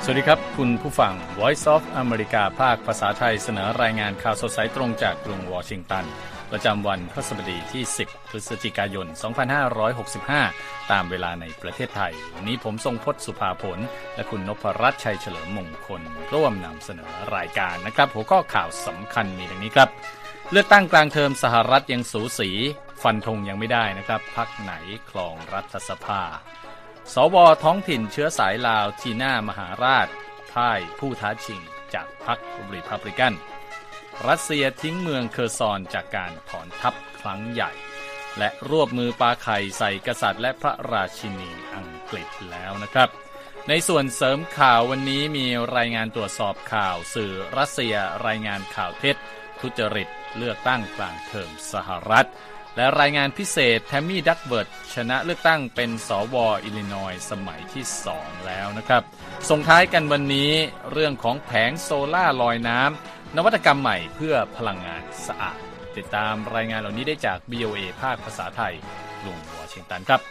วัสดีครับคุณผู้ฟัง Voice of America ภาคภาษาไทยเสนอรายงานข่าวสดสายตรงจากกรุงวอชิงตันประจำวันพฤหัสบดีที่10พฤศจิกายน2565ตามเวลาในประเทศไทยวันนี้ผมทรงพจน์สุภาผลและคุณนพรัตน์ชัยเฉลิมมงคลร่วมนำเสนอรายการนะครับหัวข้อข่าวสำคัญมีดังนี้ครับเลือกตั้งกลางเทอมสหรัฐยังสูสีฟันธงยังไม่ได้นะครับพรรคไหนครองรัฐสภาสวท้องถิ่นเชื้อสายลาวทีน่ามหาราชพ่ายผู้ท้าชิงจากพรรครีพับลิกันรัสเซียทิ้งเมืองเคอร์ซอนจากการถอนทัพครั้งใหญ่และรวบมือปาไข่ใส่กษัตริย์และพระราชินีอังกฤษแล้วนะครับในส่วนเสริมข่าววันนี้มีรายงานตรวจสอบข่าวสื่อรัสเซียรายงานข่าวเท็จทุจริตเลือกตั้งกลางเทอมสหรัฐและรายงานพิเศษแทมมี่ดักเบิร์ตชนะเลือกตั้งเป็นสวอิลลินอยส์สมัยที่2แล้วนะครับส่งท้ายกันวันนี้เรื่องของแผงโซล่าลอยน้ำนวัตกรรมใหม่เพื่อพลังงานสะอาดติดตามรายงานเหล่านี้ได้จาก VOA ภาคภาษาไทยกรุงวอชิงตันครับ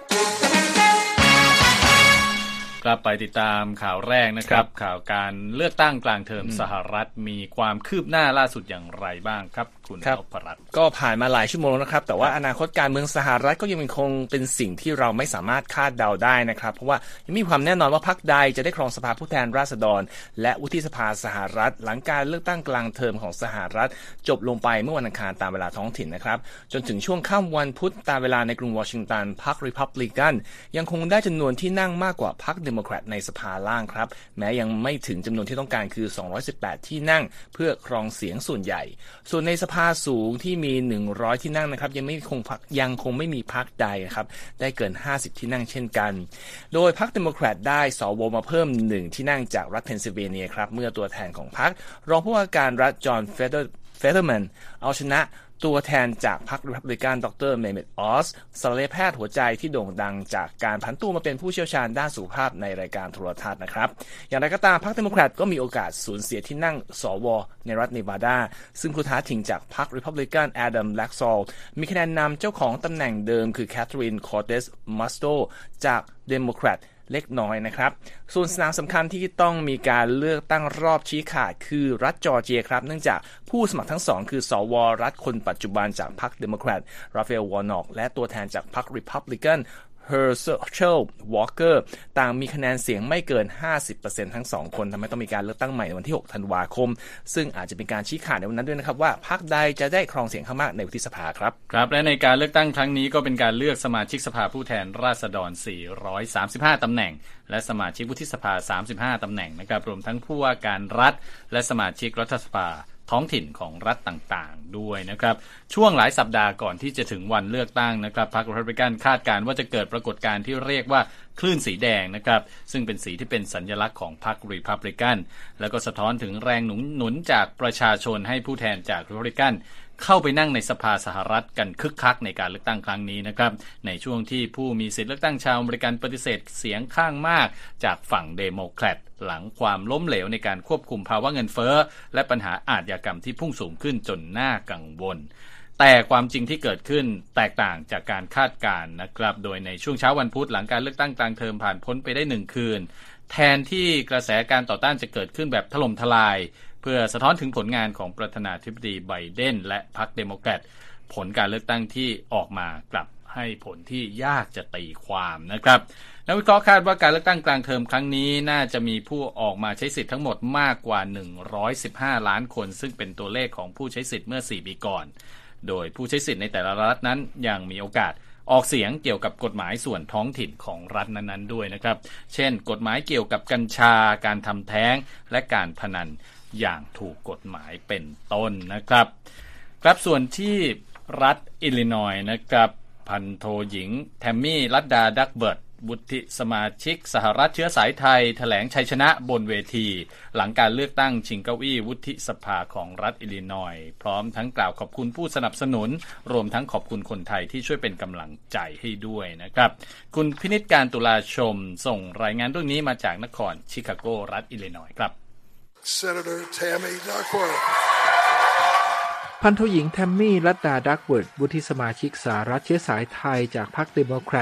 กลับไปติดตามข่าวแรกนะครับข่าวการเลือกตั้งกลางเทอมสหรัฐมีความคืบหน้าล่าสุดอย่างไรบ้างครับคุณนพรัตน์ก็ผ่านมาหลายชั่วโมงนะครับแต่ว่าอนาคตการเมืองสหรัฐก็ยังคงเป็นสิ่งที่เราไม่สามารถคาดเดาได้นะครับเพราะว่ายังมีความแน่นอนว่าพรรคใดจะได้ครองสภาผู้แทนราษฎรและวุฒิสภาสหรัฐหลังการเลือกตั้งกลางเทอมของสหรัฐจบลงไปเมื่อวันอังคารตามเวลาท้องถิ่นนะครับจนถึงช่วงค่ำวันพุธตามเวลาในกรุงวอชิงตันพรรครีพับลิกันยังคงได้จำนวนที่นั่งมากกว่าพรรคเดโมแครตในสภาล่างครับแม้ยังไม่ถึงจำนวนที่ต้องการคือ218ที่นั่งเพื่อครองเสียงส่วนใหญ่ส่วนในสภาสูงที่มี100ที่นั่งนะครับยังคงไม่มีพรรคใดครับได้เกิน50ที่นั่งเช่นกันโดยพรรคเดโมแครตได้สวมาเพิ่ม1ที่นั่งจากรัฐเพนซิลเวเนียครับเมื่อตัวแทนของพรรครองผู้ว่าการรัฐจอห์นเฟเธอร์แมนเอาชนะตัวแทนจากพรรครีพับลิกันดร. เมเมต ออสศัลยแพทย์หัวใจที่โด่งดังจากการผันตัวมาเป็นผู้เชี่ยวชาญด้านสุขภาพในรายการโทรทัศน์นะครับอย่างไรก็ตามพรรคเดโมแครตก็มีโอกาสสูญเสียที่นั่งสวในรัฐเนวาดาซึ่งผู้ท้าชิงจากพรรครีพับลิกันแอดัมแล็กซอลมีคะแนนนำเจ้าของตำแหน่งเดิมคือแคทเธอรีนคอร์เตสมัสโตจากเดโมแครตเล็กน้อยนะครับส่วนสนามสำคัญที่ต้องมีการเลือกตั้งรอบชี้ขาดคือรัฐจอร์เจียครับเนื่องจากผู้สมัครทั้งสองคือสวรัฐคนปัจจุบันจากพรรคเดโมแครตราฟาเอลวอร์น็อกและตัวแทนจากพรรครีพับลิกันเฮอร์เชลวอลเกอร์ต่างมีคะแนนเสียงไม่เกิน 50% ทั้ง2คนทำให้ต้องมีการเลือกตั้งใหม่ในวันที่6ธันวาคมซึ่งอาจจะเป็นการชี้ขาดในวันนั้นด้วยนะครับว่าพรรคใดจะได้ครองเสียงข้างมากในวุฒิสภาครับครับและในการเลือกตั้งครั้งนี้ก็เป็นการเลือกสมาชิกสภาผู้แทนราษฎร435ตำแหน่งและสมาชิกวุฒิสภา35ตำแหน่งนะครับรวมทั้งผู้ว่าการรัฐและสมาชิกรัฐสภาท้องถิ่นของรัฐต่างๆด้วยนะครับช่วงหลายสัปดาห์ก่อนที่จะถึงวันเลือกตั้งนะครับพรรครีพับลิกันคาดการณ์ว่าจะเกิดปรากฏการณ์ที่เรียกว่าคลื่นสีแดงนะครับซึ่งเป็นสีที่เป็นสัญลักษณ์ของพรรครีพับลิกันแล้วก็สะท้อนถึงแรงหนุนจากประชาชนให้ผู้แทนจากรีพับลิกันเข้าไปนั่งในสภาสหรัฐกันคึกคักในการเลือกตั้งครั้งนี้นะครับในช่วงที่ผู้มีสิทธิเลือกตั้งชาวอเมริกันปฏิเสธเสียงข้างมากจากฝั่งเดโมแครตหลังความล้มเหลวในการควบคุมภาวะเงินเฟ้อและปัญหาอาชญากรรมที่พุ่งสูงขึ้นจนน่ากังวลแต่ความจริงที่เกิดขึ้นแตกต่างจากการคาดการณ์นะครับโดยในช่วงเช้าวันพุธหลังการเลือกตั้งกลางเทอมผ่านพ้นไปได้1คืนแทนที่กระแสการต่อต้านจะเกิดขึ้นแบบถล่มทลายเพื่อสะท้อนถึงผลงานของประธานาธิบดีไบเดนและพรรคเดโมแครตผลการเลือกตั้งที่ออกมากลับให้ผลที่ยากจะตีความนะครับนักวิเคราะห์คาดว่าการเลือกตั้งกลางเทอมครั้งนี้น่าจะมีผู้ออกมาใช้สิทธิ์ทั้งหมดมากกว่า115ล้านคนซึ่งเป็นตัวเลขของผู้ใช้สิทธิ์เมื่อ4ปีก่อนโดยผู้ใช้สิทธิ์ในแต่ละรัฐนั้นยังมีโอกาสออกเสียงเกี่ยวกับกฎหมายส่วนท้องถิ่นของรัฐนั้นๆด้วยนะครับเช่นกฎหมายเกี่ยวกับกัญชาการทำแท้งและการพนันอย่างถูกกฎหมายเป็นต้นนะครับครับส่วนที่รัฐอิลลินอยส์นะครับพันโทหญิงแทมมี่ลัดดาดักเบิร์ตวุฒิสมาชิกสหรัฐเชื้อสายไทยแถลงชัยชนะบนเวทีหลังการเลือกตั้งชิงเก้าอี้วุฒิสภาของรัฐอิลลินอยส์พร้อมทั้งกล่าวขอบคุณผู้สนับสนุนรวมทั้งขอบคุณคนไทยที่ช่วยเป็นกำลังใจให้ด้วยนะครับคุณพินิจการตุลาชมส่งรายงานเรื่องนี้มาจากนครชิคาโกรัฐอิลลินอยส์ครับ Senator Tammy Duckworth พันโทหญิงแทมมี่ลัดดาดักเวิร์ดวุฒิสมาชิกสหรัฐเชื้อสายไทยจากพรรคเดโมแครต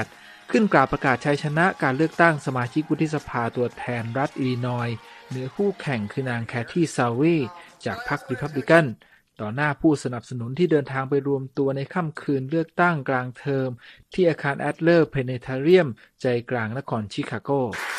ขึ้นกล่าวประกาศชัยชนะการเลือกตั้งสมาชิกวุฒิสภาตัวแทนรัฐอิลลินอยส์เหนือคู่แข่งคือนางแคทตี้ซาวเวย์จากพรรครีพับลิกันต่อหน้าผู้สนับสนุนที่เดินทางไปรวมตัวในค่ำคืนเลือกตั้งกลางเทอมที่อาคารแอดเลอร์เพเนทาเรียมใจกลางนครชิคาโก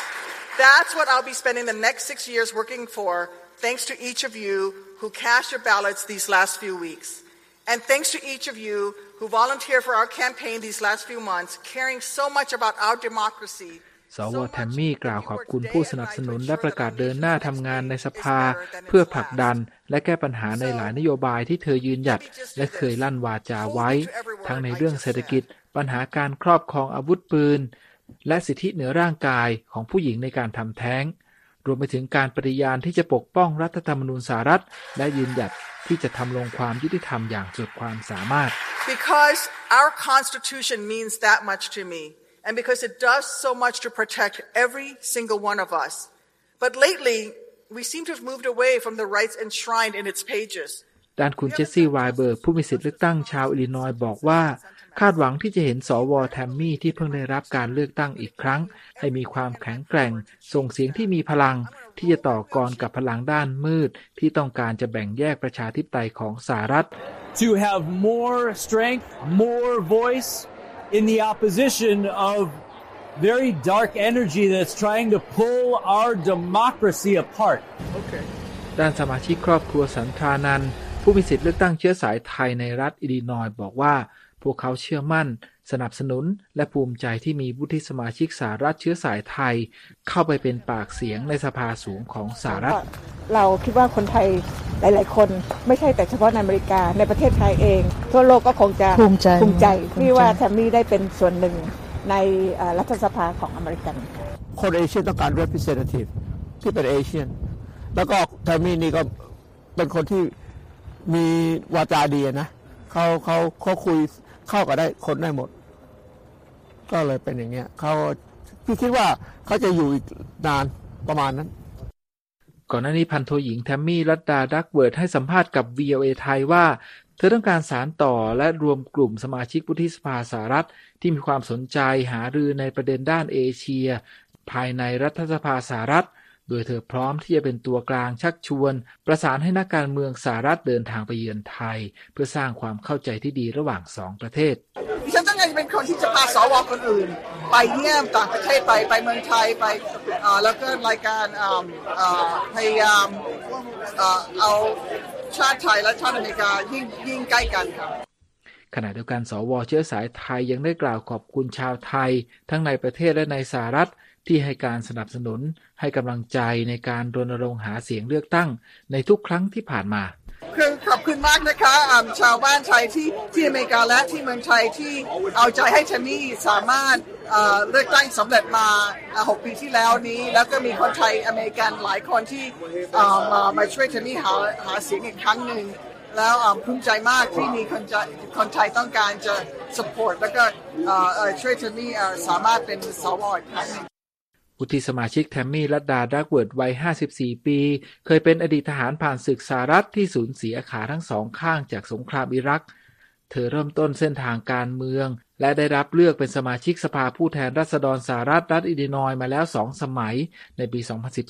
That's what I'll be spending the next 6 years working for, thanks to each of you who cast your ballots these last few weeks. And thanks to each of you who volunteered for our campaign these last few months, caring so much about our democracy. สว.แทมมี่กล่าวขอบคุณผู้สนับสนุนและประกาศเดินหน้าทำงานในสภาเพื่อผลักดันและแก้ปัญหาในหลายนโยบายที่เธอยืนหยัดและเคยลั่นวาจาไว้ทั้งในเรื่องเศรษฐกิจปัญหาการครอบครองอาวุธปืนและสิทธิเหนือร่างกายของผู้หญิงในการทำแท้งรวมไปถึงการปฏิญาณที่จะปกป้องรัฐธรรมนูญสหรัฐและยืนหยัดที่จะทำลงความยุติธรรมอย่างสุดความสามารถ Because our Constitution means that much to me, and because it does so much to protect every single one of us. But lately, we seem to have moved away from the rights enshrined in its pages. ด้านคุณเจสซี่ไวเบิร์กผู้มีสิทธิเลือกตั้งชาวอิลลินอยส์บอกว่าคาดหวังที่จะเห็นสว.แทมมี่ที่เพิ่งได้รับการเลือกตั้งอีกครั้งให้มีความแข็งแกร่งส่งเสียงที่มีพลังที่จะต่อกรกับพลังด้านมืดที่ต้องการจะแบ่งแยกประชาธิปไตยของสหรัฐ To have more strength, more voice in the opposition of very dark energy that's trying to pull our democracy apart. ด้านสมาชิกครอบครัวสันทรานันท์ผู้มีสิทธิเลือกตั้งเชื้อสายไทยในรัฐอิลลินอยส์บอกว่าพวกเขาเชื่อมั่นสนับสนุนและภูมิใจที่มีวุฒิสมาชิกสหรัฐเชื้อสายไทยเข้าไปเป็นปากเสียงในสภาสูงของสหรัฐเราคิดว่าคนไทยหลายๆคนไม่ใช่แต่เฉพาะในอเมริกาในประเทศไทยเองทั่วโลกก็คงจะภูมิใจที่ว่าแทมมี่ได้เป็นส่วนหนึ่งในรัฐสภาของอเมริกันคนเอเชียต้องการ representative ที่เป็นเอเชียนแล้วก็แทมมี่นี่ก็เป็นคนที่มีวาจาดีนะเขาคุยเข้ากับได้คนได้หมดก็เลยเป็นอย่างเงี้ยพี่คิดว่าเขาจะอยู่อีกนานประมาณนั้นก่อนหน้านี้พันโทหญิงแทมมี่รัตดาดักเวิร์ดให้สัมภาษณ์กับ VOA ไทยว่าเธอต้องการสานต่อและรวมกลุ่มสมาชิกวุฒิสภาสหรัฐที่มีความสนใจหารือในประเด็นด้านเอเชียภายในรัฐสภาสหรัฐโดยเธอพร้อมที่จะเป็นตัวกลางชักชวนประสานให้นักการเมืองสหรัฐเดินทางไปเยือนไทยเพื่อสร้างความเข้าใจที่ดีระหว่าง2ประเทศดิฉันต้องการเป็นคนที่จะพาสว.คนอื่นไปเยี่ยมต่างประเทศไปเมืองไทยไปแล้วก็รายการพยายามเอาชาติไทยและชาติอเมริกายิ่งใกล้กันครับขณะเดียวกันสว.เชื้อสายไทยยังได้กล่าวขอบคุณชาวไทยทั้งในประเทศและในสหรัฐที่ให้การสนับสนุนให้กำลังใจในการรณรงค์หาเสียงเลือกตั้งในทุกครั้งที่ผ่านมาคือขอบคุณมากนะคะชาวบ้านไทยที่อเมริกาและที่เมืองไทยที่เอาใจให้แทมมี่สามารถเลือกตั้งสำเร็จมา6 ปีที่แล้วนี้แล้วก็มีคนไทยอเมริกันหลายคนที่มาช่วยแทมมี่หาเสียงอีกครั้งหนึ่งแล้วภูมิใจมากที่มีคนไทยต้องการจะ support แล้วก็ช่วยแทมมี่สามารถเป็นสว.อีกครั้งหนึ่งวุฒิสมาชิกแทมมี่รัตดาดักเวิร์ดวัย54ปีเคยเป็นอดีตทหารผ่านศึกสหรัฐที่สูญเสียขาทั้งสองข้างจากสงครามอิรักเธอเริ่มต้นเส้นทางการเมืองและได้รับเลือกเป็นสมาชิกสภาผู้แทนราษฎรสหรัฐรัฐอิลลินอยส์มาแล้ว2 สมัยในปี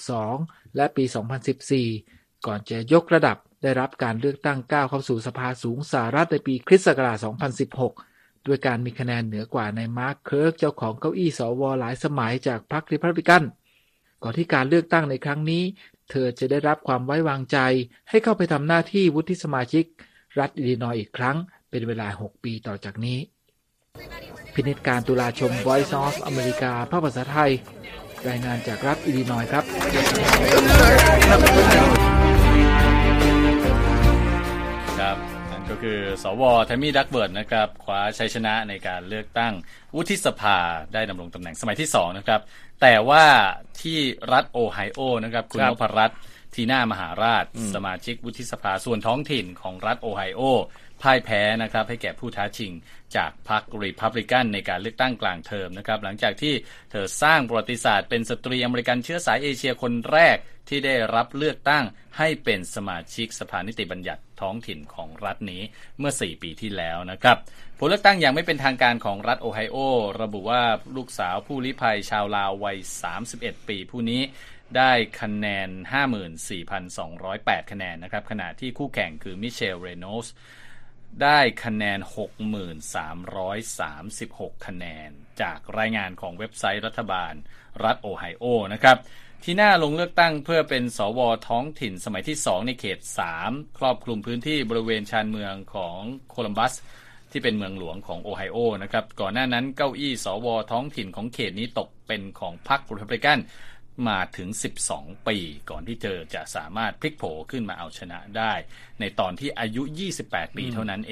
2012 และปี 2014 ก่อนจะยกระดับได้รับการเลือกตั้งก้าวเข้าสู่สภาสูงสหรัฐในปีคริสต์ศักราช 2016ด้วยการมีคะแนนเหนือกว่าในมาร์คเคิร์กเจ้าของเก้าอี้สว.หลายสมัยจากพรรครีพับลิกันก่อนที่การเลือกตั้งในครั้งนี้เธอจะได้รับความไว้วางใจให้เข้าไปทำหน้าที่วุฒิสมาชิกรัฐอิลลินอยส์อีกครั้งเป็นเวลา6 ปีต่อจากนี้พินิจการตุลาชม Voice of America ภาคภาษาไทยรายงานจากรัฐอิลลินอยส์ครับก็คือสว.แทมมี่ดักเบิร์ดนะครับคว้าชัยชนะในการเลือกตั้งวุฒิสภาได้ดำรงตำแหน่งสมัยที่2นะครับแต่ว่าที่รัฐโอไฮโอนะครับคุณนพรัตน์ทีน่ามหาราชสมาชิกวุฒิสภาส่วนท้องถิ่นของรัฐโอไฮโอพ่ายแพ้นะครับให้แก่ผู้ท้าชิงจากพรรครีพับลิกันในการเลือกตั้งกลางเทอมนะครับหลังจากที่เธอสร้างประวัติศาสตร์เป็นสตรีอเมริกันเชื้อสายเอเชียคนแรกที่ได้รับเลือกตั้งให้เป็นสมาชิกสภานิติบัญญัติท้องถิ่นของรัฐนี้เมื่อ4ปีที่แล้วนะครับผลเลือกตั้งอย่างไม่เป็นทางการของรัฐโอไฮโอระบุว่าลูกสาวผู้ลี้ภัยชาวลาววัย31ปีผู้นี้ได้คะแนน 54,208 คะแนนนะครับขณะที่คู่แข่งคือมิเชล เรโนลส์ได้คะแนน 6,336 คะแนนจากรายงานของเว็บไซต์รัฐบาลรัฐโอไฮโอนะครับที่น่าลงเลือกตั้งเพื่อเป็นสวท้องถิ่นสมัยที่2ในเขต3ครอบคลุมพื้นที่บริเวณชานเมืองของโคลัมบัสที่เป็นเมืองหลวงของโอไฮโอนะครับก่อนหน้านั้นเก้าอี้สวท้องถิ่นของเขตนี้ตกเป็นของพรรครีพับลิกันมาถึง12ปีก่อนที่เธอจะสามารถพลิกโผขึ้นมาเอาชนะได้ในตอนที่อายุ28ปีเท่านั้นเอง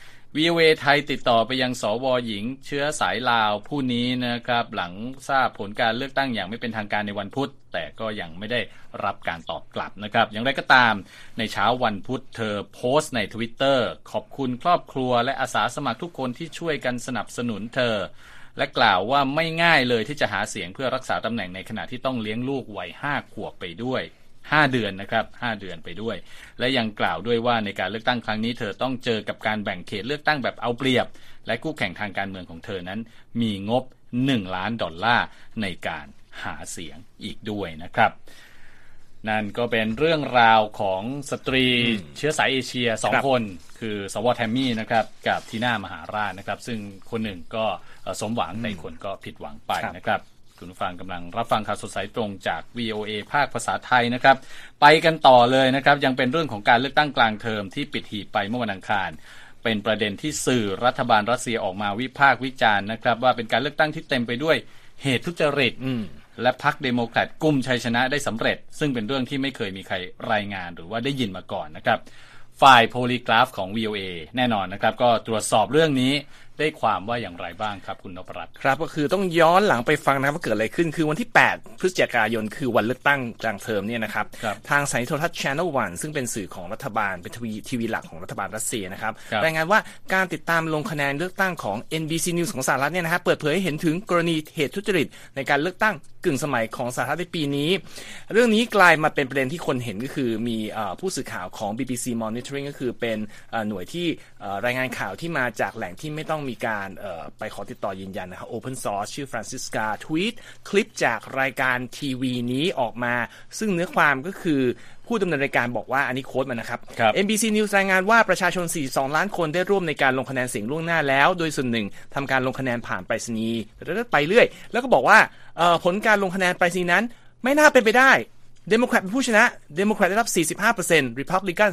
VOA ไทยติดต่อไปยังสวหญิงเชื้อสายลาวผู้นี้นะครับหลังทราบผลการเลือกตั้งอย่างไม่เป็นทางการในวันพุธแต่ก็ยังไม่ได้รับการตอบกลับนะครับอย่างไรก็ตามในเช้าวันพุธเธอโพสต์ใน Twitter ขอบคุณครอบครัวและอาสาสมัครทุกคนที่ช่วยกันสนับสนุนเธอและกล่าวว่าไม่ง่ายเลยที่จะหาเสียงเพื่อรักษาตำแหน่งในขณะที่ต้องเลี้ยงลูกวัย5 ขวบไปด้วย5 เดือนนะครับ5 เดือนไปด้วยและยังกล่าวด้วยว่าในการเลือกตั้งครั้งนี้เธอต้องเจอกับการแบ่งเขตเลือกตั้งแบบเอาเปรียบและคู่แข่งทางการเมืองของเธอนั้นมีงบ$1 ล้านในการหาเสียงอีกด้วยนะครับนั่นก็เป็นเรื่องราวของสตรีเชื้อสายเอเชีย2 คนคือสวแทมมี่นะครับกับทีน่ามหาราชนะครับซึ่งคนหนึ่งก็สมหวังในคนก็ผิดหวังไปนะครับคุณผู้ฟังกำลังรับฟังข่าวสดสายตรงจาก VOA ภาคภาษาไทยนะครับไปกันต่อเลยนะครับยังเป็นเรื่องของการเลือกตั้งกลางเทอมที่ปิดหีบไปเมื่อวันอังคารเป็นประเด็นที่สื่อรัฐบาลรัสเซียออกมาวิพากษ์วิจารณ์นะครับว่าเป็นการเลือกตั้งที่เต็มไปด้วยเหตุทุจริตและพรรคเดโมแครตกุมชัยชนะได้สำเร็จซึ่งเป็นเรื่องที่ไม่เคยมีใครรายงานหรือว่าได้ยินมาก่อนนะครับฝ่ายโพลีกราฟของ VOA แน่นอนนะครับก็ตรวจสอบเรื่องนี้ได้ความว่าอย่างไรบ้างครับคุณนพรัตน์ครับก็คือต้องย้อนหลังไปฟังนะครับว่าเกิดอะไรขึ้นคือวันที่8พฤศจิกายนคือวันเลือกตั้งกลางเทอมเนี่ยนะครับทางสถานีโทรทัศน์ Channel 1ซึ่งเป็นสื่อของรัฐบาลเป็นทีวีหลักของรัฐบาลรัสเซียนะครับรายงานว่าการติดตามลงคะแนนเลือกตั้งของ NBC News ของสหรัฐเนี่ยนะครับเปิดเผยให้เห็นถึงกรณีเหตุทุจริตในการเลือกตั้งกึ่งสมัยของสหรัฐในปีนี้เรื่องนี้กลายมาเป็นประเด็นที่คนเห็นก็คือมีผู้สื่อข่าวของ BBC Monitoring ก็คือเป็นหน่วยที่รายงานข่าวที่มาจากแหล่งที่ไม่ต้องมีการไปขอติดต่อยืนยันนะครับ Open Source ชื่อ Francisca ทวีตคลิปจากรายการทีวีนี้ออกมาซึ่งเนื้อความก็คือผู้ดำเนินรายการบอกว่าอันนี้โค้ดมานะครับ NBC News รายงานว่าประชาชน42ล้านคนได้ร่วมในการลงคะแนนเสียงล่วงหน้าแล้วโดยส่วนหนึ่งทำการลงคะแนนผ่านไปรษณีย์ไปเรื่อยแล้วก็บอกว่าผลการลงคะแนนไปรษณีย์นั้นไม่น่าเป็นไปได้เดโมแครตเป็นผู้ชนะเดโมแครตได้รับ 45% Republican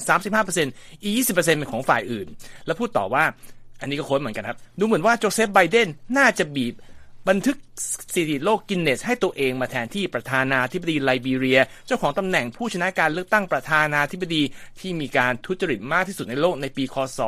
35% อีก 20% เป็นของฝ่ายอื่นแล้วพูดต่อว่าอันนี้ก็โค้ดเหมือนกันครับดูเหมือนว่าโจเซฟไบเดนน่าจะบีบบันทึกสถิติโลกกินเนสให้ตัวเองมาแทนที่ประธานาธิบดีไลบีเรียเจ้าของตำแหน่งผู้ชนะการเลือกตั้งประธานาธิบดีที่มีการทุจริตมากที่สุดในโลกในปีคศ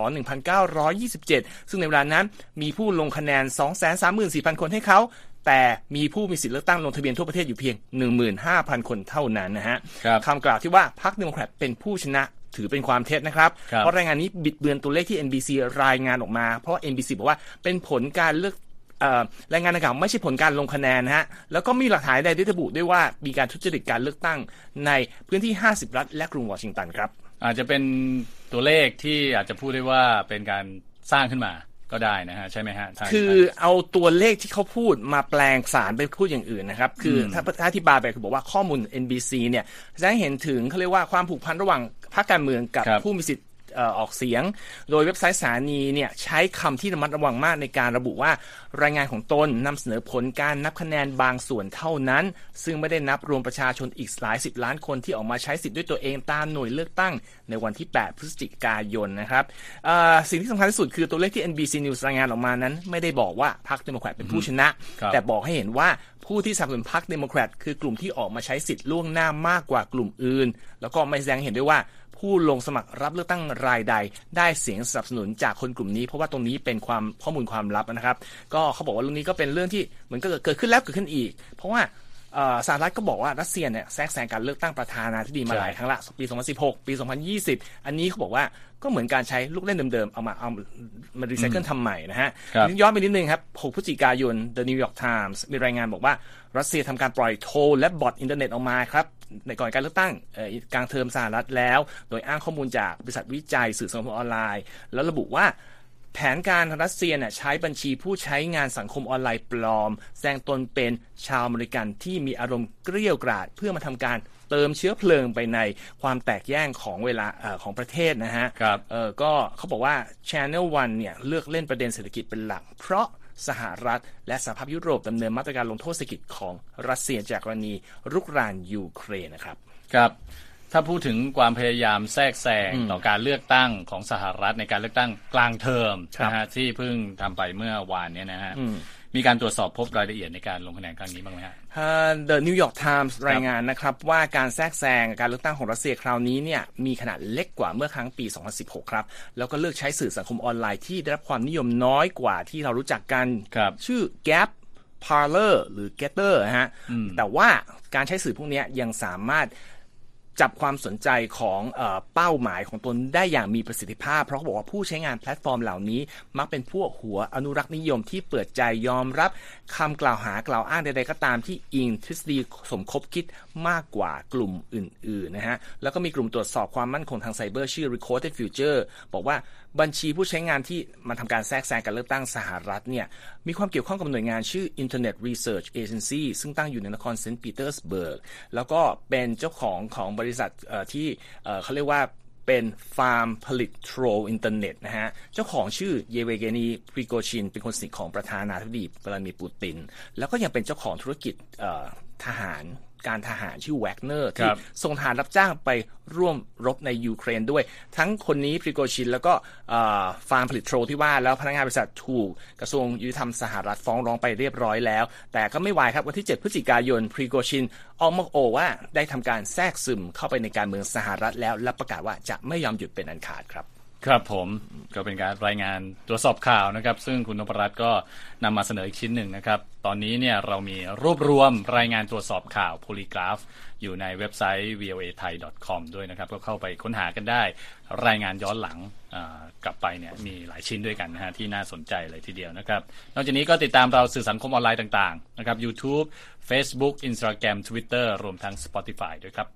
1927ซึ่งในเวลานั้นมีผู้ลงคะแนน 234,000 คนให้เขาแต่มีผู้มีสิทธิเลือกตั้งลงทะเบียนทั่วประเทศอยู่เพียง 15,000 คนเท่านั้นนะฮะคำกล่าวที่ว่าพรรคเดโมแครตเป็นผู้ชนะถือเป็นความเท็จนะครับเพราะรายงานนี้บิดเบือนตัวเลขที่ NBC รายงานออกมาเพราะ NBC บอกว่าเป็นผลการเลือกรายงานดังกล่าวไม่ใช่ผลการลงคะแนนนะฮะแล้วก็มีหลักฐานใดที่ระบุด้วยว่ามีการทุจริตการเลือกตั้งในพื้นที่50รัฐและกรุงวอชิงตันครับอาจจะเป็นตัวเลขที่อาจจะพูดได้ว่าเป็นการสร้างขึ้นมาก็ได้นะฮะใช่ไหมฮะคือเอาตัวเลขที่เขาพูดมาแปลงสารไปพูดอย่างอื่นนะครับคือถ้าอธิบายไปคือบอกว่าข้อมูล NBC เนี่ยแสดงเห็นถึงเขาเรียกว่าความผูกพันระหว่างพรรคการเมืองกับผู้มีสิทธิ์ออกเสียงโดยเว็บไซต์สถานีเนี่ยใช้คำที่ระมัดระวังมากในการระบุว่ารายงานของตนนำเสนอผลการนับคะแนนบางส่วนเท่านั้นซึ่งไม่ได้นับรวมประชาชนอีกหลายสิบล้านคนที่ออกมาใช้สิทธิ์ด้วยตัวเองตามหน่วยเลือกตั้งในวันที่8พฤศจิกายนนะครับสิ่งที่สำคัญที่สุดคือตัวเลขที่ NBC News รายงานออกมานั้นไม่ได้บอกว่าพรรคเดโมแครตเป็นผู้ชนะแต่บอกให้เห็นว่าผู้ที่สนับสนุนพรรคเดโมแครตคือกลุ่มที่ออกมาใช้สิทธิ์ล่วงหน้ามากกว่ากลุ่มอื่นแล้วก็ไม่แสดงเห็นด้วยว่าผู้ลงสมัครรับเลือกตั้งรายใดได้เสียงสนับสนุนจากคนกลุ่มนี้เพราะว่าตรงนี้เป็นข้อมูลความลับนะครับก็เขาบอกว่าเรื่องนี้ก็เป็นเรื่องที่เหมือนก็เกิดขึ้นแล้วเกิดขึ้นอีกเพราะว่าสหรัฐก็บอกว่ารัสเซียเนี่ยแทรกแซงการเลือกตั้งประธานาธิบดีมาหลายครั้งละปี 2016 ปี 2020 อันนี้เขาบอกว่าก็เหมือนการใช้ลูกเล่นเดิมๆเอามารีไซเคิลทำใหม่นะฮะย้อนไปนิดนึงครับ 6 พฤศจิกายน The New York Times มีรายงานบอกว่ารัสเซียทำการปล่อยโทรและบอทอินเทอร์เน็ตออกมาครับในก่อนการเลือกตั้งกลางเทอมสหรัฐแล้วโดยอ้างข้อมูลจากบริษัทวิจัยสื่อสังคมออนไลน์แล้วระบุว่าแผนการรัสเซียใช้บัญชีผู้ใช้งานสังคมออนไลน์ปลอมแสดงตนเป็นชาวอเมริกันที่มีอารมณ์เกรี้ยวกราดเพื่อมาทำการเติมเชื้อเพลิงไปในความแตกแยกของเวลาของประเทศนะฮะก็เขาบอกว่า Channel One เนี่ยเลือกเล่นประเด็นเศรษฐกิจเป็นหลักเพราะสหรัฐและสหภาพยุโรปดำเนินมาตรการลงโทษเศรษฐกิจของรัสเซียจากกรณีรุกรานยูเครนนะครับครับถ้าพูดถึงความพยายามแทรกแซงต่อการเลือกตั้งของสหรัฐในการเลือกตั้งกลางเทอมนะฮะที่เพิ่งทำไปเมื่อวานนี้นะฮะมีการตรวจสอบพบรายละเอียดในการลงคะแนนครั้งนี้บ้างไหมฮะ The New York Times รายงานนะครับว่าการแทรกแซงการเลือกตั้งของรัสเซียคราวนี้เนี่ยมีขนาดเล็กกว่าเมื่อครั้งปี 2016 ครับแล้วก็เลือกใช้สื่อสังคมออนไลน์ที่ได้รับความนิยมน้อยกว่าที่เรารู้จักกันชื่อ Gap Parler หรือ Getter ฮะแต่ว่าการใช้สื่อพวกนี้ยังสามารถจับความสนใจของเป้าหมายของตนได้อย่างมีประสิทธิภาพเพราะเขาบอกว่าผู้ใช้งานแพลตฟอร์มเหล่านี้มักเป็นพวกหัวอนุรักษ์นิยมที่เปิดใจยอมรับคำกล่าวหากล่าวอ้างใดๆก็ตามที่อิงทฤษฎีสมคบคิดมากกว่ากลุ่มอื่นๆนะฮะแล้วก็มีกลุ่มตรวจสอบความมั่นคงทางไซเบอร์ชื่อ Recorded Future บอกว่าบัญชีผู้ใช้งานที่มาทำการแทรกแซงการเลือกตั้งสหรัฐเนี่ยมีความเกี่ยวข้องกับหน่วยงานชื่อ Internet Research Agency ซึ่งตั้งอยู่ในนครเซนต์ปีเตอร์สเบิร์กแล้วก็เป็นเจ้าของบริษัทที่เขาเรียกว่าเป็นฟาร์มผลิตโทรอินเทอร์เน็ตนะฮะเจ้าของชื่อเยเวเกนีพริโกชินเป็นคนสนิทของประธานาธิบดีวลาดิเมียร์ปูตินแล้วก็ยังเป็นเจ้าของธุรกิจทหารการทหารชื่อแวกเนอร์ที่ส่งทหารรับจ้างไปร่วมรบในยูเครนด้วยทั้งคนนี้พริโกชินแล้วก็ฟาร์มผลิตโทรที่ว่าแล้วพนักงานบริษัทถูกกระทรวงยุติธรรมสหรัฐฟ้องร้องไปเรียบร้อยแล้วแต่ก็ไม่วายครับวันที่7 พฤศจิกายนพริโกชินออกมาว่าได้ทำการแทรกซึมเข้าไปในการเมืองสหรัฐแล้วและประกาศว่าจะไม่ยอมหยุดเป็นอันขาดครับครับผมก็เป็นการรายงานตรวจสอบข่าวนะครับซึ่งคุณนพรัตน์ก็นำมาเสนออีกชิ้นหนึ่งนะครับตอนนี้เนี่ยเรามีรวบรวมรายงานตรวจสอบข่าวโพลีกราฟอยู่ในเว็บไซต์ voathai.com ด้วยนะครับก็เข้าไปค้นหากันได้รายงานย้อนหลังกลับไปเนี่ยมีหลายชิ้นด้วยกันนะฮะที่น่าสนใจเลยทีเดียวนะครับนอกจากนี้ก็ติดตามเราสื่อสังคมออนไลน์ต่างๆนะครับ YouTube Facebook Instagram Twitter รวมทั้ง Spotify ด้วยครับ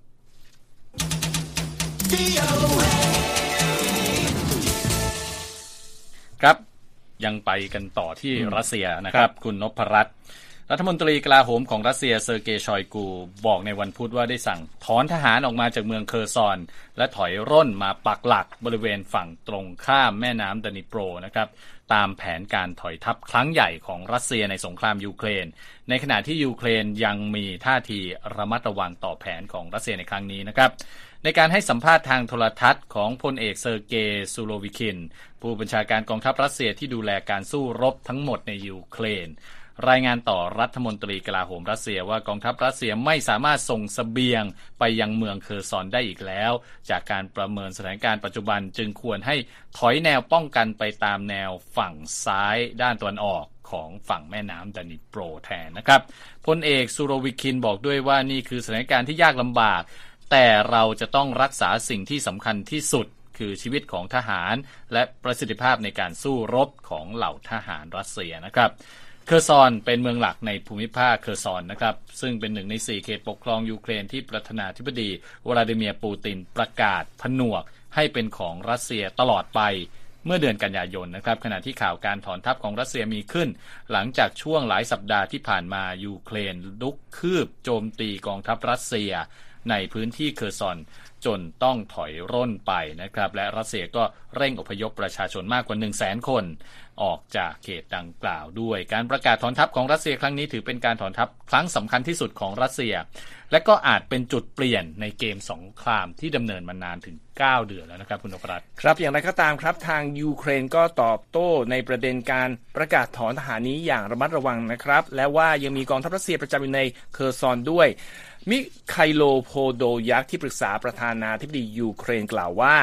ครับยังไปกันต่อที่รัสเซียนะครับคุณนพรัตน์รัฐมนตรีกลาโหมของรัสเซียเซอร์เกย์ชอยกูบอกในวันพุธว่าได้สั่งถอนทหารออกมาจากเมืองเคอร์ซอนและถอยร่นมาปักหลักบริเวณฝั่งตรงข้ามแม่น้ำดานิโปรนะครับตามแผนการถอยทัพครั้งใหญ่ของรัสเซียในสงครามยูเครนในขณะที่ยูเครนยังมีท่าทีระมัดระวังต่อแผนของรัสเซียในครั้งนี้นะครับในการให้สัมภาษณ์ทางโทรทัศน์ของพลเอกเซอร์เกย์ซูโรวิคินผู้บัญชาการกองทัพรัสเซียที่ดูแลการสู้รบทั้งหมดในยูเครนรายงานต่อรัฐมนตรีกลาโหมรัสเซียว่ากองทัพรัสเซียไม่สามารถส่งเสบียงไปยังเมืองเคอร์ซอนได้อีกแล้วจากการประเมินสถานการณ์ปัจจุบันจึงควรให้ถอยแนวป้องกันไปตามแนวฝั่งซ้ายด้านตะวันออกของฝั่งแม่น้ำดานิโปรแทนนะครับพลเอกซูโรวิคินบอกด้วยว่านี่คือสถานการณ์ที่ยากลำบากแต่เราจะต้องรักษาสิ่งที่สำคัญที่สุดคือชีวิตของทหารและประสิทธิภาพในการสู้รบของเหล่าทหารรัสเซียนะครับเคอร์ซอนเป็นเมืองหลักในภูมิภาคเคอร์ซอนนะครับซึ่งเป็น1 ใน 4เขตปกครองยูเครนที่ประธานาธิบดีวลาดิเมียร์ปูตินประกาศผนวกให้เป็นของรัสเซียตลอดไปเมื่อเดือนกันยายนนะครับขณะที่ข่าวการถอนทัพของรัสเซียมีขึ้นหลังจากช่วงหลายสัปดาห์ที่ผ่านมายูเครนลุกคืบโจมตีกองทัพรัสเซียในพื้นที่เคอร์ซอนจนต้องถอยร่นไปนะครับและรัสเซียก็เร่งอพยพประชาชนมากกว่า 100,000 คนออกจากเขตดังกล่าวด้วยการประกาศถอนทัพของรัสเซียครั้งนี้ถือเป็นการถอนทัพครั้งสำคัญที่สุดของรัสเซียและก็อาจเป็นจุดเปลี่ยนในเกมสงครามที่ดำเนินมานานถึง9 เดือนแล้วนะครับคุณนพรัตน์ครับอย่างไรก็ตามครับทางยูเครนก็ตอบโต้ในประเด็นการประกาศถอนทหารนี้อย่างระมัดระวังนะครับและว่ายังมีกองทัพรัสเซียประจำอยู่ในเคอร์ซอนด้วยมิไคโลโพโดยักที่ปรึกษาประธานาธิบดียูเครนกล่าวว่า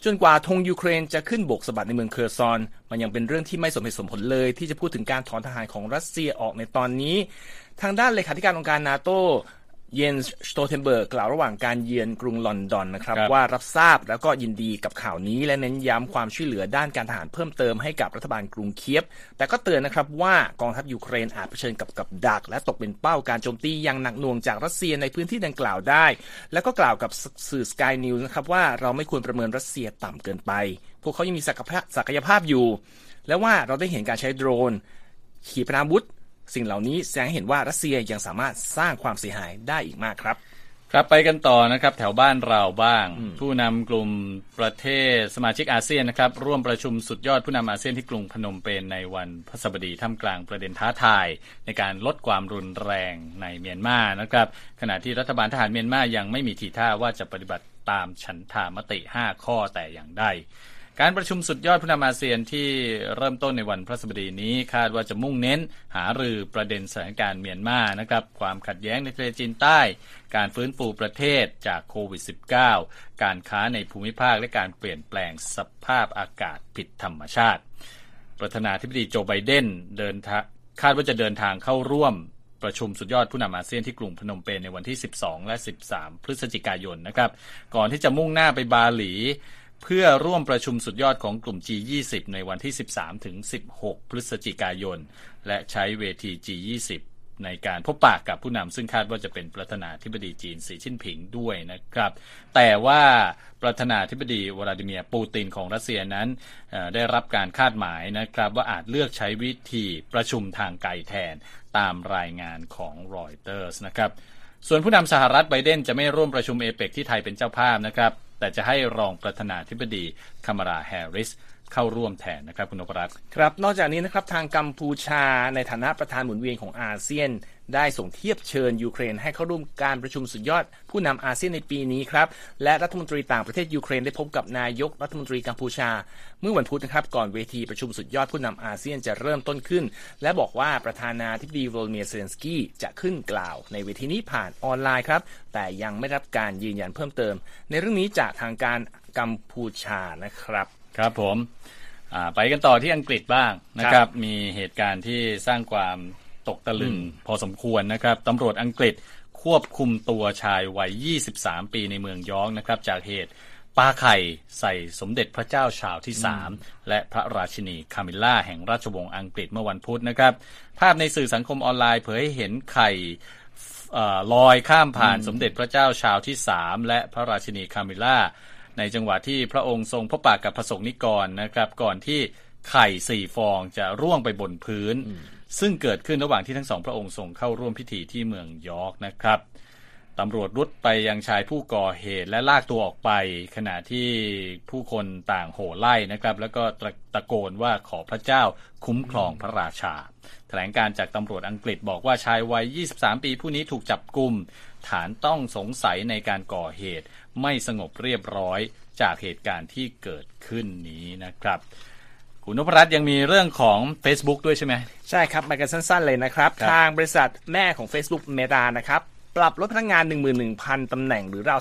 จนกว่าธงยูเครนจะขึ้นบกสะบัดในเมืองเคอร์ซอนมันยังเป็นเรื่องที่ไม่สมเหตุสมผลเลยที่จะพูดถึงการถอนทหารของรัสเซียออกในตอนนี้ทางด้านเลขาธิการองค์การนาโตเยนส์ สโตเทนเบิร์กกล่าวระหว่างการเยือนกรุงลอนดอนนะครับว่ารับทราบแล้วก็ยินดีกับข่าวนี้และเน้นย้ำความช่วยเหลือด้านการทหารเพิ่มเติมให้กับรัฐบาลกรุงเคียฟแต่ก็เตือนนะครับว่ากองทัพยูเครนอาจเผชิญกับดักและตกเป็นเป้าการโจมตีอย่างหนักหน่วงจากรัสเซียในพื้นที่ดังกล่าวได้แล้วก็กล่าวกับสื่อ Sky News นะครับว่าเราไม่ควรประเมินรัสเซียต่ำเกินไปพวกเขายังมีศักยภาพอยู่และว่าเราได้เห็นการใช้โดรนขีปนาวุธสิ่งเหล่านี้แสดงให้เห็นว่ารัสเซียยังสามารถสร้างความเสียหายได้อีกมากครับครับไปกันต่อนะครับแถวบ้านเราบ้างผู้นำกลุ่มประเทศสมาชิกอาเซียนนะครับร่วมประชุมสุดยอดผู้นำอาเซียนที่กรุงพนมเปญในวันพฤหัสบดีท่ามกลางประเด็นท้าทายในการลดความรุนแรงในเมียนมานะครับขณะที่รัฐบาลทหารเมียนมายังไม่มีทีท่าว่าจะปฏิบัติตามฉันทามติ5ข้อแต่อย่างใดการประชุมสุดยอดผู้นำอาเซียนที่เริ่มต้นในวันพฤหัสบดีนี้คาดว่าจะมุ่งเน้นหารือประเด็นสถานการณ์เมียนมานะครับความขัดแย้งในทะเลจีนใต้การฟื้นฟูประเทศจากโควิด -19 การค้าในภูมิภาคและการเปลี่ยนแปลงสภาพอากาศผิดธรรมชาติประธานาธิบดีโจไบเดนคาดว่าจะเดินทางเข้าร่วมประชุมสุดยอดผู้นำอาเซียนที่กรุงพนมเปญในวันที่12และ13พฤศจิกายนนะครับก่อนที่จะมุ่งหน้าไปบาหลีเพื่อร่วมประชุมสุดยอดของกลุ่ม G20 ในวันที่13ถึง16พฤศจิกายนและใช้เวที G20 ในการพบปะกับผู้นำซึ่งคาดว่าจะเป็นประธานาธิบดีจีนสีจิ้นผิงด้วยนะครับแต่ว่าประธานาธิบดีวลาดิเมียร์ปูตินของรัสเซียนั้นได้รับการคาดหมายนะครับว่าอาจเลือกใช้วิธีประชุมทางไกลแทนตามรายงานของรอยเตอร์สนะครับส่วนผู้นำสหรัฐไบเดนจะไม่ร่วมประชุมเอเปกที่ไทยเป็นเจ้าภาพนะครับแต่จะให้รองประธานาธิบดีคามาลาแฮร์ริสเข้าร่วมแทนนะครับคุณนพรัตน์ครับนอกจากนี้นะครับทางกัมพูชาในฐานะประธานหมุนเวียนของอาเซียนได้ส่งเทียบเชิญยูเครนให้เข้าร่วมการประชุมสุดยอดผู้นำอาเซียนในปีนี้ครับและรัฐมนตรีต่างประเทศยูเครนได้พบกับนายกรัฐมนตรีกัมพูชาเมื่อวันพุธนะครับก่อนเวทีประชุมสุดยอดผู้นำอาเซียนจะเริ่มต้นขึ้นและบอกว่าประธานาธิบดีโวลาดิเมียร์ เซเลนสกี้จะขึ้นกล่าวในเวทีนี้ผ่านออนไลน์ครับแต่ยังไม่รับการยืนยันเพิ่มเติมในเรื่องนี้จากทางการกัมพูชานะครับครับผมไปกันต่อที่อังกฤษบ้างนะครับมีเหตุการณ์ที่สร้างความตกตะลึงพอสมควรนะครับตำรวจอังกฤษควบคุมตัวชายวัย23ปีในเมืองยอร์กนะครับจากเหตุปาไข่ใส่สมเด็จพระเจ้าชาร์ลส์ที่3และพระราชินีคามิลล่าแห่งราชวงศ์อังกฤษเมื่อวันพุธนะครับภาพในสื่อสังคมออนไลน์เผยให้เห็นไข่ลอยข้ามผ่านสมเด็จพระเจ้าชาร์ลส์ที่3และพระราชินีคามิลล่าในจังหวะที่พระองค์ทรงพบปะกับพระสงฆ์นิกรนะครับก่อนที่ไข่4ฟองจะร่วงไปบนพื้นซึ่งเกิดขึ้นระหว่างที่ทั้งสองพระองค์ทรงเข้าร่วมพิธีที่เมืองยอร์กนะครับตำรวจรุดไปยังชายผู้ก่อเหตุและลากตัวออกไปขณะที่ผู้คนต่างโห่ไล่นะครับแล้วก็ตะโกนว่าขอพระเจ้าคุ้มครองพระราชาแถลงการจากตำรวจอังกฤษบอกว่าชายวัย23ปีผู้นี้ถูกจับกุมฐานต้องสงสัยในการก่อเหตุไม่สงบเรียบร้อยจากเหตุการณ์ที่เกิดขึ้นนี้นะครับคุณนพรัตน์ยังมีเรื่องของ Facebook ด้วยใช่ไหมใช่ครับมากันสั้นๆเลยนะครับทางบริษัทแม่ของ Facebook Meta นะครับปรับลดพนักงาน 11,000 ตำแหน่งหรือราว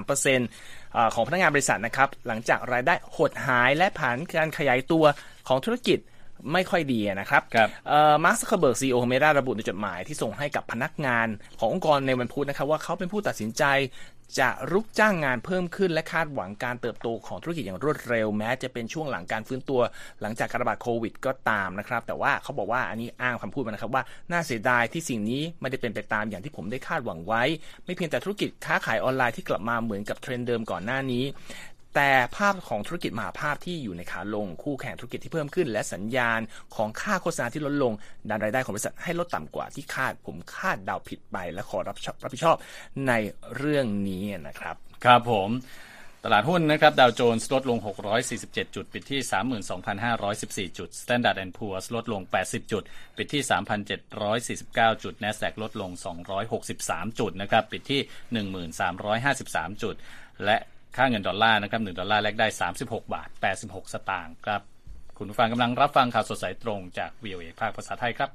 13% ของพนักงานบริษัทนะครับหลังจากรายได้หดหายและผ่านการขยายตัวของธุรกิจไม่ค่อยดีนะครับมาร์ค ซักเคอร์เบิร์ก CEO ของ Meta ระบุในจดหมายที่ส่งให้กับพนักงานขององค์กรในวันพุธนะครับว่าเขาเป็นผู้ตัดสินใจจะรุกจ้างงานเพิ่มขึ้นและคาดหวังการเติบโตของธุรกิจอย่างรวดเร็วแม้จะเป็นช่วงหลังการฟื้นตัวหลังจากการระบาดโควิดก็ตามนะครับแต่ว่าเขาบอกว่าอันนี้อ้างคำพูดมานะครับว่าน่าเสียดายที่สิ่งนี้ไม่ได้เป็นไปตามอย่างที่ผมได้คาดหวังไว้ไม่เพียงแต่ธุรกิจค้าขายออนไลน์ที่กลับมาเหมือนกับเทรนด์เดิมก่อนหน้านี้แต่ภาพของธุรกิจมหาภาพที่อยู่ในขาลงคู่แข่งธุรกิจที่เพิ่มขึ้นและสัญญาณของค่าโฆษณาที่ลดลงดันรายได้ของบริษัทให้ลดต่ำกว่าที่คาดผมคาดเดาผิดไปและขอรับผิดชอบในเรื่องนี้นะครับครับผมตลาดหุ้นนะครับดาวโจนส์ลดลง647จุดปิดที่ 32,514 จุด Standard & Poor's ลดลง80จุดปิดที่ 3,749 จุด NASDAQ ลดลง263จุดนะครับปิดที่ 1,353 จุดและค่าเงินดอลลาร์นะครับ1ดอลลาร์แลกได้36 บาท 86 สตางค์ครับคุณผู้ฟังกำลังรับฟังข่าวสดสายตรงจาก VOA ภาคภาษาไทยครับ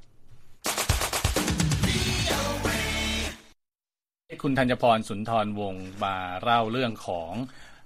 คุณธัญพรสุนทรวงศ์มาเล่าเรื่องของ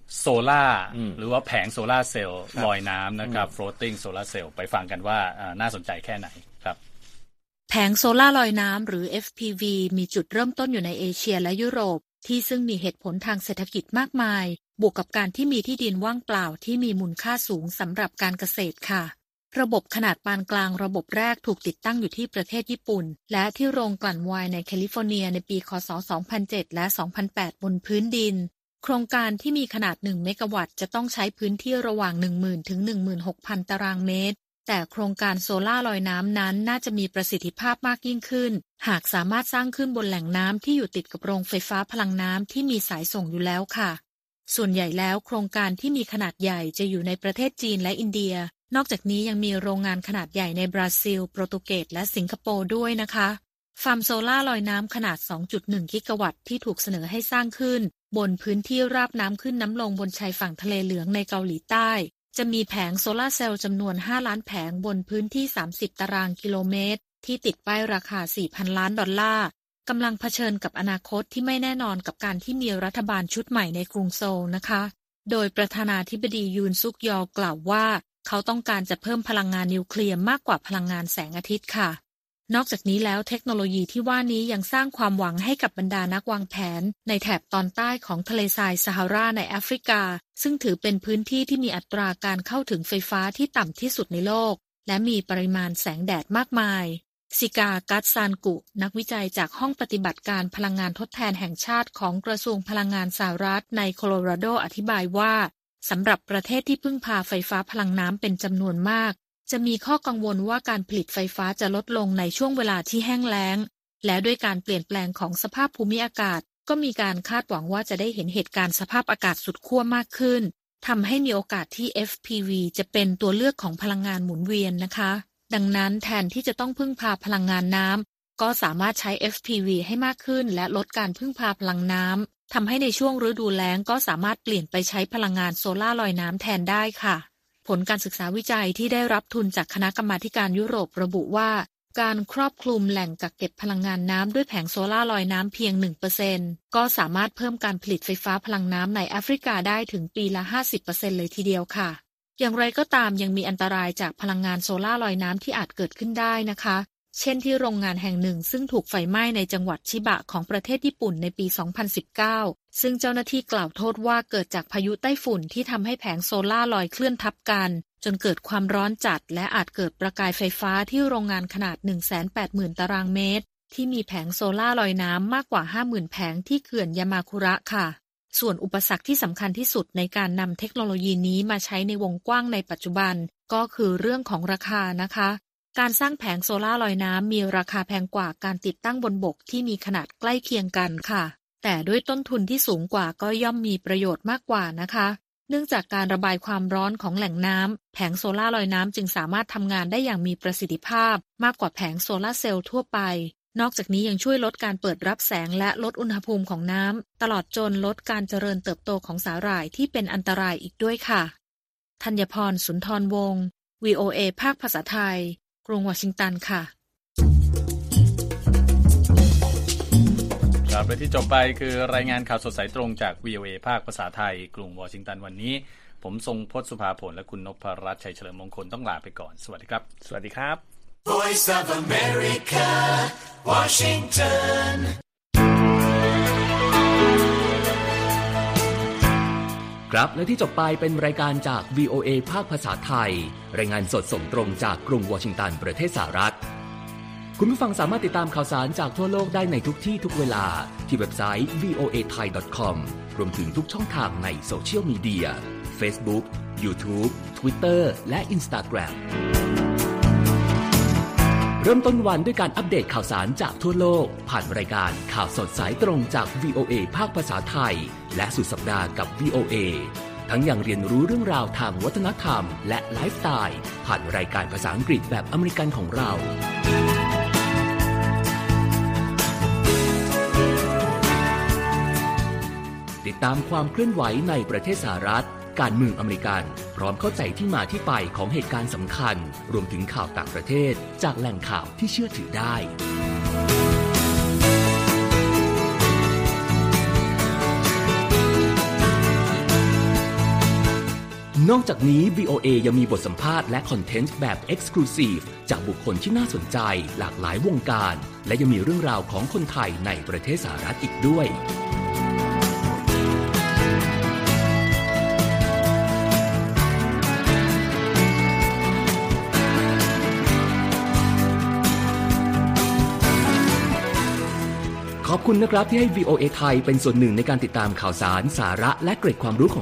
โซล่าหรือว่าแผงโซล่าเซลล์ลอยน้ำนะครับ floating solar cell ไปฟังกันว่าน่าสนใจแค่ไหนครับแผงโซล่าลอยน้ำหรือ FPV มีจุดเริ่มต้นอยู่ในเอเชียและยุโรปที่ซึ่งมีเหตุผลทางเศรษฐกิจมากมายบวกกับการที่มีที่ดินว่างเปล่าที่มีมูลค่าสูงสำหรับการเกษตรค่ะระบบขนาดปานกลางระบบแรกถูกติดตั้งอยู่ที่ประเทศญี่ปุ่นและที่โรงกลั่นไวน์ในแคลิฟอร์เนียในปีค.ศ. 2007 และ 2008 บนพื้นดินโครงการที่มีขนาด1เมกะวัตต์จะต้องใช้พื้นที่ระหว่าง 10,000 ถึง 16,000 ตารางเมตรแต่โครงการโซล่าลอยน้ำนั้นน่าจะมีประสิทธิภาพมากยิ่งขึ้นหากสามารถสร้างขึ้นบนแหล่งน้ำที่อยู่ติดกับโรงไฟฟ้าพลังน้ำที่มีสายส่งอยู่แล้วค่ะส่วนใหญ่แล้วโครงการที่มีขนาดใหญ่จะอยู่ในประเทศจีนและอินเดียนอกจากนี้ยังมีโรงงานขนาดใหญ่ในบราซิลโปรตุเกสและสิงคโปร์ด้วยนะคะฟาร์มโซล่าลอยน้ำขนาด 2.1 กิกะวัตต์ที่ถูกเสนอให้สร้างขึ้นบนพื้นที่ราบน้ำขึ้นน้ำลงบนชายฝั่งทะเลเหลืองในเกาหลีใต้จะมีแผงโซล่าเซลล์จำนวน 5 ล้านแผงบนพื้นที่ 30 ตารางกิโลเมตรที่ติดป้ายราคา $4,000 ล้านกำลังเผชิญกับอนาคตที่ไม่แน่นอนกับการที่มีรัฐบาลชุดใหม่ในกรุงโซลนะคะโดยประธานาธิบดียูนซุกยอกล่าวว่าเขาต้องการจะเพิ่มพลังงานนิวเคลียร์มากกว่าพลังงานแสงอาทิตย์ค่ะนอกจากนี้แล้วเทคโนโลยีที่ว่านี้ยังสร้างความหวังให้กับบรรดานักวางแผนในแถบตอนใต้ของทะเลทรายซาฮาราในแอฟริกาซึ่งถือเป็นพื้นที่ที่มีอัตราการเข้าถึงไฟฟ้าที่ต่ำที่สุดในโลกและมีปริมาณแสงแดดมากมายซิกากัตซานกุนักวิจัยจากห้องปฏิบัติการพลังงานทดแทนแห่งชาติของกระทรวงพลังงานสหรัฐในโคโลราโดอธิบายว่าสำหรับประเทศที่พึ่งพาไฟฟ้าพลังน้ำเป็นจำนวนมากจะมีข้อกังวลว่าการผลิตไฟฟ้าจะลดลงในช่วงเวลาที่แห้งแล้งและด้วยการเปลี่ยนแปลงของสภาพภูมิอากาศก็มีการคาดหวังว่าจะได้เห็นเหตุการณ์สภาพอากาศสุดขั้วมากขึ้นทำให้มีโอกาสที่ FPV จะเป็นตัวเลือกของพลังงานหมุนเวียนนะคะดังนั้นแทนที่จะต้องพึ่งพาพลังงานน้ำก็สามารถใช้ FPV ให้มากขึ้นและลดการพึ่งพาพลังน้ำทำให้ในช่วงฤดูแล้งก็สามารถเปลี่ยนไปใช้พลังงานโซล่าลอยน้ำแทนได้ค่ะผลการศึกษาวิจัยที่ได้รับทุนจากคณะกรรมาการยุโรประบุว่าการครอบคลุมแหล่งกักเก็บพลังงานน้ำด้วยแผงโซล่าลอยน้ำเพียง 1% ก็สามารถเพิ่มการผลิตไฟฟ้าพลังน้ำในแอฟริกาได้ถึงปีละ 50% เลยทีเดียวค่ะอย่างไรก็ตามยังมีอันตรายจากพลังงานโซล่าลอยน้ำที่อาจเกิดขึ้นได้นะคะเช่นที่โรงงานแห่งหนึ่งซึ่งถูกไฟไหม้ในจังหวัดชิบะของประเทศญี่ปุ่นในปี 2019 ซึ่งเจ้าหน้าที่กล่าวโทษว่าเกิดจากพายุไต้ฝุ่นที่ทำให้แผงโซล่าลอยเคลื่อนทับกันจนเกิดความร้อนจัดและอาจเกิดประกายไฟฟ้าที่โรงงานขนาด 180,000 ตารางเมตรที่มีแผงโซล่าลอยน้ำมากกว่า 50,000 แผงที่เขื่อนยามาคุระค่ะส่วนอุปสรรคที่สำคัญที่สุดในการนำเทคโนโลยีนี้มาใช้ในวงกว้างในปัจจุบันก็คือเรื่องของราคานะคะการสร้างแผงโซล่าลอยน้ำมีราคาแพงกว่าการติดตั้งบนบกที่มีขนาดใกล้เคียงกันค่ะแต่ด้วยต้นทุนที่สูงกว่าก็ย่อมมีประโยชน์มากกว่านะคะเนื่องจากการระบายความร้อนของแหล่งน้ำแผงโซล่าลอยน้ำจึงสามารถทำงานได้อย่างมีประสิทธิภาพมากกว่าแผงโซล่าเซลล์ทั่วไปนอกจากนี้ยังช่วยลดการเปิดรับแสงและลดอุณหภูมิของน้ำตลอดจนลดการเจริญเติบโตของสาหร่ายที่เป็นอันตรายอีกด้วยค่ะธัญพร สุนทรวงศ์ VOA ภาคภาษาไทยกรุงวอชิงตันค่ะครับและที่จบไปคือรายงานข่าวสดสายตรงจาก VOA ภาคภาษาไทยกรุงวอชิงตันวันนี้ผมทรงพจน์สุภาผลและคุณนพรัตน์ชัยเฉลิมมงคลต้องลาไปก่อนสวัสดีครับสวัสดีครับ Voice of America Washington ครับและที่จบไปเป็นรายการจาก VOA ภาคภาษาไทยรายงานสดส่งตรงจากกรุงวอชิงตันประเทศสหรัฐคุณผู้ฟังสามารถติดตามข่าวสารจากทั่วโลกได้ในทุกที่ทุกเวลาที่เว็บไซต์ voathai.com รวมถึงทุกช่องทางในโซเชียลมีเดีย Facebook, YouTube, Twitter และ Instagram เริ่มต้นวันด้วยการอัปเดตข่าวสารจากทั่วโลกผ่านรายการข่าวสดสายตรงจาก VOA ภาคภาษาไทยและสุดสัปดาห์กับ VOA ทั้งยังเรียนรู้เรื่องราวทางวัฒนธรรมและไลฟ์สไตล์ผ่านรายการภาษาอังกฤษแบบอเมริกันของเราติดตามความเคลื่อนไหวในประเทศสหรัฐการเมืองอเมริกันพร้อมเข้าใจที่มาที่ไปของเหตุการณ์สำคัญรวมถึงข่าวต่างประเทศจากแหล่งข่าวที่เชื่อถือได้นอกจากนี้ VOA ยังมีบทสัมภาษณ์และคอนเทนต์แบบ Exclusive จากบุคคลที่น่าสนใจหลากหลายวงการและยังมีเรื่องราวของคนไทยในประเทศสหรัฐอีกด้วยขอบคุณนะครับที่ให้ VOA ไทยเป็นส่วนหนึ่งในการติดตามข่าวสารสาระและเกร็ดความรู้ของ